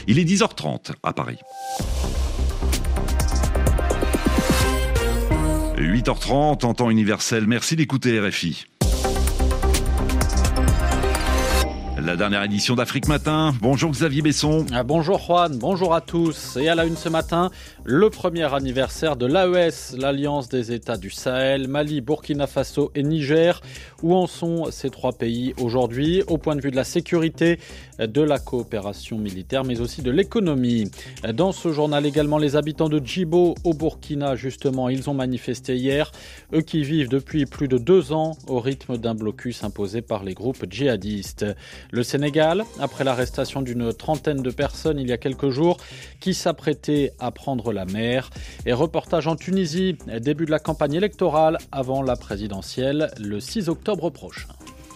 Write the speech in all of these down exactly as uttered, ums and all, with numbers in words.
Il est dix heures trente à Paris. huit heures trente en temps universel. Merci d'écouter R F I. La dernière édition d'Afrique Matin. Bonjour Xavier Besson. Ah, bonjour Juan, bonjour à tous. Et à la une ce matin, le premier anniversaire de l'A E S, l'Alliance des États du Sahel, Mali, Burkina Faso et Niger. Où en sont ces trois pays aujourd'hui au point de vue de la sécurité, de la coopération militaire, mais aussi de l'économie. Dans ce journal également, les habitants de Djibo au Burkina, justement, ils ont manifesté hier. Eux qui vivent depuis plus de deux ans au rythme d'un blocus imposé par les groupes djihadistes. Le Sénégal, après l'arrestation d'une trentaine de personnes il y a quelques jours qui s'apprêtaient à prendre la mer. Et reportage en Tunisie, début de la campagne électorale avant la présidentielle le six octobre prochain.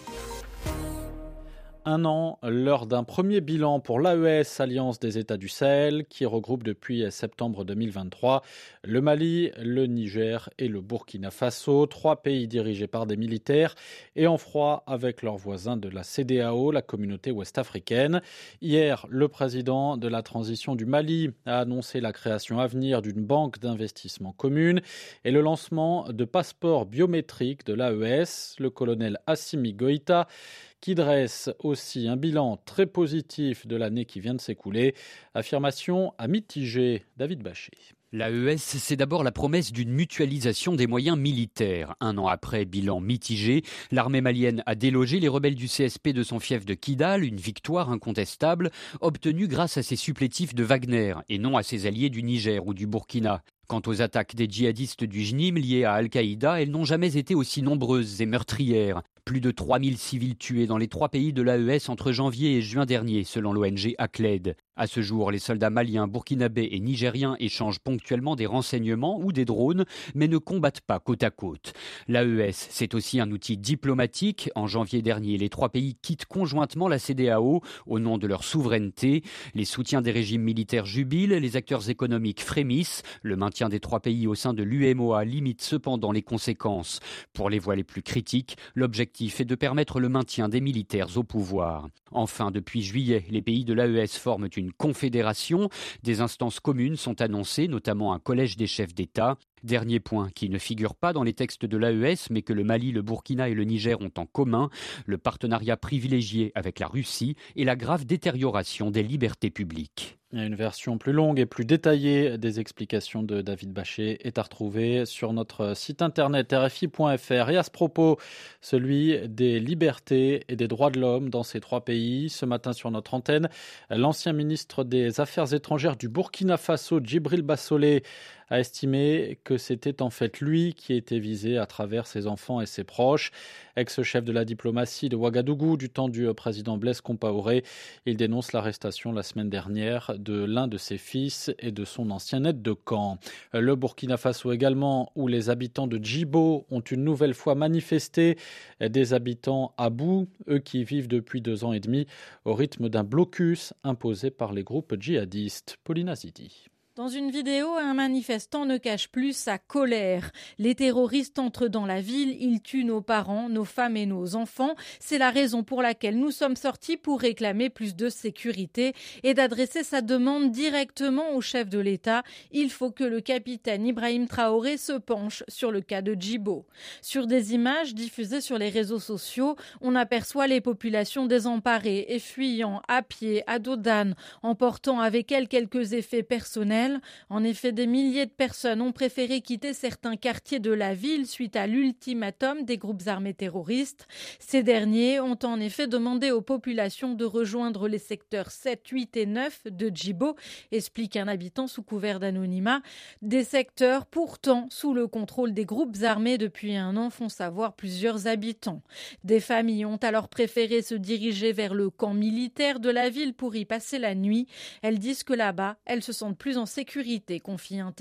Un an, l'heure d'un premier bilan pour l'A E S, Alliance des États du Sahel, qui regroupe depuis septembre deux mille vingt-trois le Mali, le Niger et le Burkina Faso, trois pays dirigés par des militaires et en froid avec leurs voisins de la C E D E A O, la communauté ouest-africaine. Hier, le président de la transition du Mali a annoncé la création à venir d'une banque d'investissement commune et le lancement de passeports biométriques de l'A E S. Le colonel Assimi Goïta qui dresse aussi un bilan très positif de l'année qui vient de s'écouler. Affirmation à mitiger. David Bachet. L'A E S, c'est d'abord la promesse d'une mutualisation des moyens militaires. Un an après, bilan mitigé, l'armée malienne a délogé les rebelles du C S P de son fief de Kidal, une victoire incontestable, obtenue grâce à ses supplétifs de Wagner et non à ses alliés du Niger ou du Burkina. Quant aux attaques des djihadistes du J N I M liées à Al-Qaïda, elles n'ont jamais été aussi nombreuses et meurtrières. Plus de trois mille civils tués dans les trois pays de l'A E S entre janvier et juin dernier, selon l'O N G Acled. À ce jour, les soldats maliens, burkinabés et nigériens échangent ponctuellement des renseignements ou des drones, mais ne combattent pas côte à côte. L'A E S, c'est aussi un outil diplomatique. En janvier dernier, les trois pays quittent conjointement la C E D E A O au nom de leur souveraineté. Les soutiens des régimes militaires jubilent, les acteurs économiques frémissent. Le maintien des trois pays au sein de l'U M O A limite cependant les conséquences. Pour les voix les plus critiques, l'objectif est de permettre le maintien des militaires au pouvoir. Enfin, depuis juillet, les pays de l'A E S forment une confédération. Des instances communes sont annoncées, notamment un collège des chefs d'État. Dernier point qui ne figure pas dans les textes de l'A E S, mais que le Mali, le Burkina et le Niger ont en commun, le partenariat privilégié avec la Russie et la grave détérioration des libertés publiques. Une version plus longue et plus détaillée des explications de David Bachet est à retrouver sur notre site internet r f i point f r. Et à ce propos, celui des libertés et des droits de l'homme dans ces trois pays. Ce matin sur notre antenne, l'ancien ministre des Affaires étrangères du Burkina Faso, Djibril Bassolé, a estimé que c'était en fait lui qui était visé à travers ses enfants et ses proches. Ex-chef de la diplomatie de Ouagadougou du temps du président Blaise Compaoré, il dénonce l'arrestation la semaine dernière de l'un de ses fils et de son ancien aide de camp. Le Burkina Faso également, où les habitants de Djibo ont une nouvelle fois manifesté, des habitants à bout, eux qui vivent depuis deux ans et demi au rythme d'un blocus imposé par les groupes djihadistes. Paulina Zidi. Dans une vidéo, un manifestant ne cache plus sa colère. Les terroristes entrent dans la ville, ils tuent nos parents, nos femmes et nos enfants. C'est la raison pour laquelle nous sommes sortis pour réclamer plus de sécurité et d'adresser sa demande directement au chef de l'État. Il faut que le capitaine Ibrahim Traoré se penche sur le cas de Djibo. Sur des images diffusées sur les réseaux sociaux, on aperçoit les populations désemparées et fuyant à pied, à dos d'âne, emportant avec elles quelques effets personnels. En effet, des milliers de personnes ont préféré quitter certains quartiers de la ville suite à l'ultimatum des groupes armés terroristes. Ces derniers ont en effet demandé aux populations de rejoindre les secteurs sept, huit et neuf de Djibo, explique un habitant sous couvert d'anonymat. Des secteurs pourtant sous le contrôle des groupes armés depuis un an, font savoir plusieurs habitants. Des familles ont alors préféré se diriger vers le camp militaire de la ville pour y passer la nuit. Elles disent que là-bas, elles se sentent plus en sécurité, confie un témoin.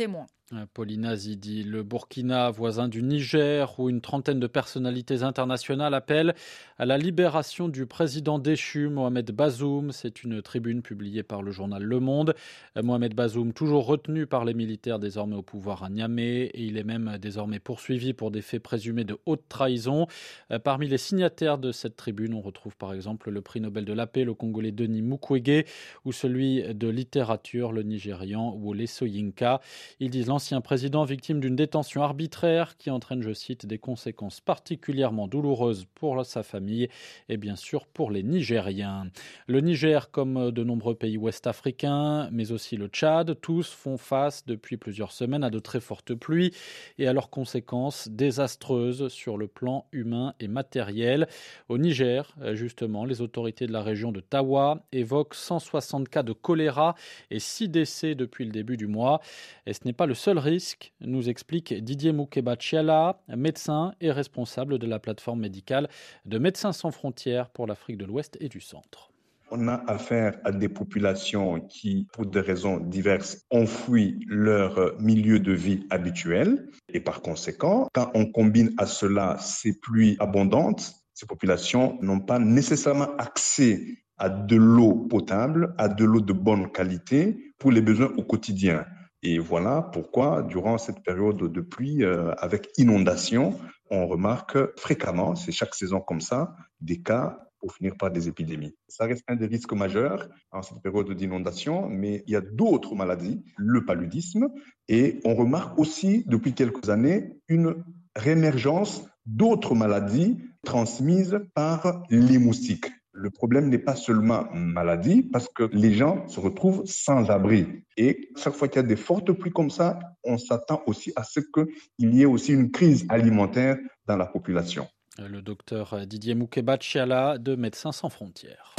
Paulina Zidi, le Burkina, voisin du Niger, où une trentaine de personnalités internationales appellent à la libération du président déchu, Mohamed Bazoum. C'est une tribune publiée par le journal Le Monde. Mohamed Bazoum, toujours retenu par les militaires désormais au pouvoir à Niamey, et il est même désormais poursuivi pour des faits présumés de haute trahison. Parmi les signataires de cette tribune, on retrouve par exemple le prix Nobel de la paix, le Congolais Denis Mukwege, ou celui de littérature, le Nigérian Wole Soyinka. Ils disent l'ancien président victime d'une détention arbitraire qui entraîne, je cite, des conséquences particulièrement douloureuses pour sa famille et bien sûr pour les Nigériens. Le Niger, comme de nombreux pays ouest-africains, mais aussi le Tchad, tous font face depuis plusieurs semaines à de très fortes pluies et à leurs conséquences désastreuses sur le plan humain et matériel. Au Niger, justement, les autorités de la région de Tawa évoquent cent soixante cas de choléra et six décès depuis le début du mois. Et ce n'est pas le seul risque, nous explique Didier Moukeba-Chiala, médecin et responsable de la plateforme médicale de Médecins sans frontières pour l'Afrique de l'Ouest et du Centre. On a affaire à des populations qui, pour des raisons diverses, ont fui leur milieu de vie habituel. Et par conséquent, quand on combine à cela ces pluies abondantes, ces populations n'ont pas nécessairement accès à de l'eau potable, à de l'eau de bonne qualité pour les besoins au quotidien. Et voilà pourquoi, durant cette période de pluie euh, avec inondation, on remarque fréquemment, c'est chaque saison comme ça, des cas pour finir par des épidémies. Ça reste un des risques majeurs en cette période d'inondation, mais il y a d'autres maladies, le paludisme, et on remarque aussi depuis quelques années une réémergence d'autres maladies transmises par les moustiques. Le problème n'est pas seulement maladie, parce que les gens se retrouvent sans abri. Et chaque fois qu'il y a des fortes pluies comme ça, on s'attend aussi à ce qu'il y ait aussi une crise alimentaire dans la population. Le docteur Didier Moukeba-Chiala de Médecins sans frontières.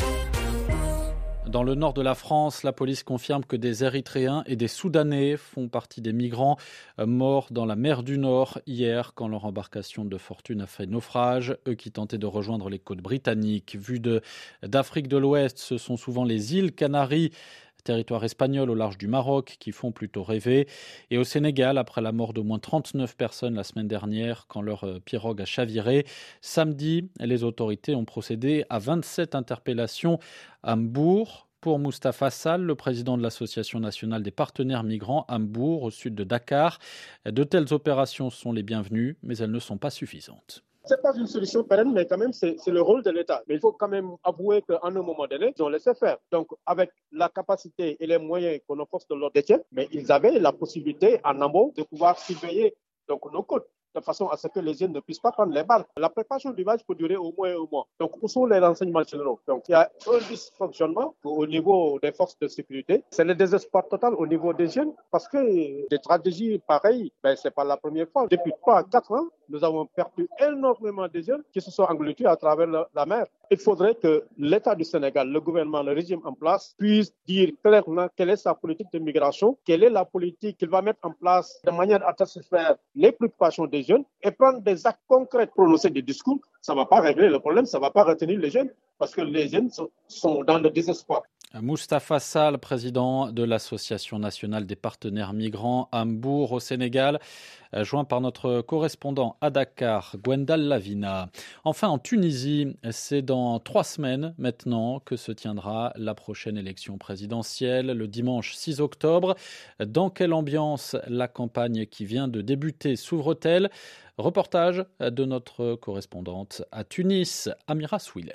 Dans le nord de la France, la police confirme que des Érythréens et des Soudanais font partie des migrants morts dans la mer du Nord hier quand leur embarcation de fortune a fait naufrage. Eux qui tentaient de rejoindre les côtes britanniques. Vu de, d'Afrique de l'Ouest, ce sont souvent les îles Canaries, territoire espagnol au large du Maroc, qui font plutôt rêver. Et au Sénégal, après la mort d'au moins trente-neuf personnes la semaine dernière, quand leur pirogue a chaviré, samedi, les autorités ont procédé à vingt-sept interpellations à Mbour. Pour Moustapha Sall, le président de l'Association nationale des partenaires migrants à Mbour, au sud de Dakar, de telles opérations sont les bienvenues, mais elles ne sont pas suffisantes. Ce n'est pas une solution pérenne, mais quand même, c'est, c'est le rôle de l'État. Mais il faut quand même avouer qu'à un moment donné, ils ont laissé faire. Donc, avec la capacité et les moyens que nos forces de l'ordre détiennent, mais ils avaient la possibilité en amont de pouvoir surveiller donc, nos côtes, de façon à ce que les jeunes ne puissent pas prendre les balles. La préparation du match peut durer au moins un mois. Donc, où sont les renseignements généraux? Donc, il y a un dysfonctionnement au niveau des forces de sécurité. C'est le désespoir total au niveau des jeunes, parce que des stratégies pareilles, ben, c'est pas la première fois. Depuis trois à quatre ans, nous avons perdu énormément de jeunes qui se sont engloutis à travers la, la mer. Il faudrait que l'État du Sénégal, le gouvernement, le régime en place, puisse dire clairement quelle est sa politique de migration, quelle est la politique qu'il va mettre en place de manière à satisfaire les préoccupations des jeunes et prendre des actes concrets, prononcer des discours. Ça ne va pas régler le problème, ça ne va pas retenir les jeunes parce que les jeunes sont, sont dans le désespoir. Moustapha Sall, président de l'Association nationale des partenaires migrants à Mbour au Sénégal, joint par notre correspondant à Dakar, Gwendal Lavina. Enfin, en Tunisie, c'est dans trois semaines maintenant que se tiendra la prochaine élection présidentielle, le dimanche six octobre. Dans quelle ambiance la campagne qui vient de débuter s'ouvre-t-elle? Reportage de notre correspondante à Tunis, Amira Swilem.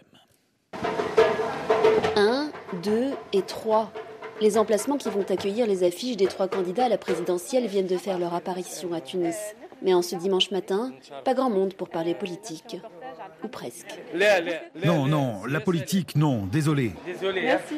un, deux et trois. Les emplacements qui vont accueillir les affiches des trois candidats à la présidentielle viennent de faire leur apparition à Tunis. Mais en ce dimanche matin, pas grand monde pour parler politique. Ou presque. Non, non, la politique, non, désolé. Merci.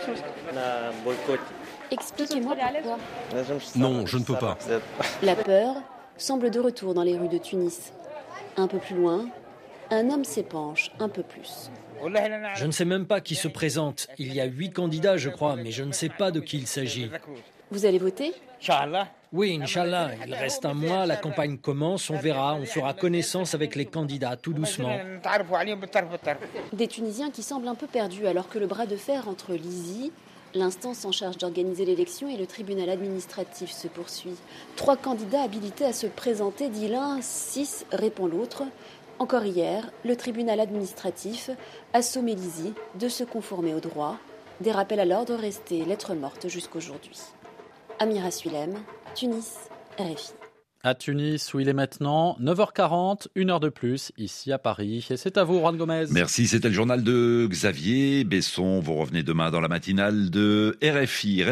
Expliquez-moi pourquoi. Non, je ne peux pas. La peur semble de retour dans les rues de Tunis. Un peu plus loin, un homme s'épanche un peu plus. Je ne sais même pas qui se présente. Il y a huit candidats, je crois, mais je ne sais pas de qui il s'agit. Vous allez voter ? Oui, Inch'Allah. Il reste un mois, la campagne commence, on verra, on fera connaissance avec les candidats, tout doucement. Des Tunisiens qui semblent un peu perdus alors que le bras de fer entre l'I S I, L'instance en charge d'organiser l'élection et le tribunal administratif se poursuit. Trois candidats habilités à se présenter, dit l'un, six, répond l'autre. Encore hier, le tribunal administratif a sommé l'I S I de se conformer au droit. Des rappels à l'ordre restés lettres mortes jusqu'aujourd'hui. Amira Suilem, Tunis, R F I. À Tunis, où il est maintenant neuf heures quarante, une heure de plus, ici à Paris. Et c'est à vous, Juan Gomez. Merci, c'était le journal de Xavier Besson. Vous revenez demain dans la matinale de R F I.